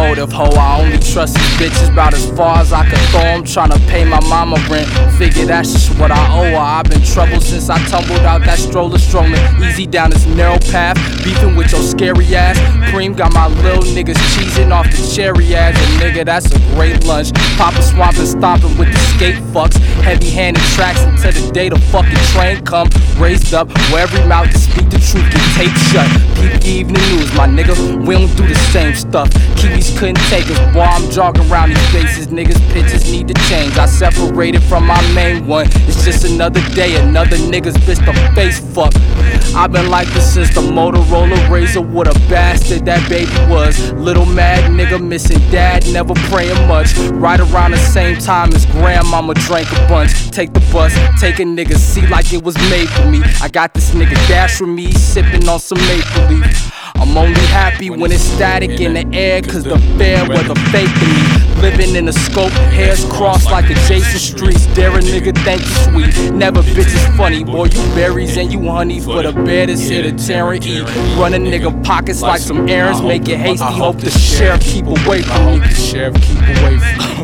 motive, ho. I only trust these bitches about as far as I can throw 'em. Tryna pay my mama rent, figure that's just what I owe her. I've been troubled since I tumbled out that stroller, strolling easy down this narrow path, beefing with your scary ass. Cream got my little niggas cheesing off the cherry ass, and nigga, that's a great lunch. Papa swamping, stomping with the skate fucks, heavy-handed tracks until the day the fucking train come. Raised up where every mouth to speak the truth get taped shut. Peep the evening news, my nigga, we don't do the same stuff. Kiwis couldn't take us, boy, I'm jogging around these bases. Niggas' pitches need to change. I separated from my main one. It's just another day, another nigga's bitch to face fuck. I've been like this since the Motorola Razor. What a bastard that baby was. Little mad nigga missing dad, never praying much. Right around the same time as grandmama drank a bunch. Take the bus, take a nigga seat like it was made for me. I got this nigga dash with me, sipping on some maple leaf. I'm only happy when it's static in the air, cause the fair weather fake to me. Living in a scope, hairs crossed like adjacent streets. Dare a nigga, thank you, sweet. Never bitches funny, boy, you berries and you honey for the bear that's here to tear and eat. Run a nigga pockets like some errands, make it hasty, hope the sheriff keep away from me. Sheriff keep away from me.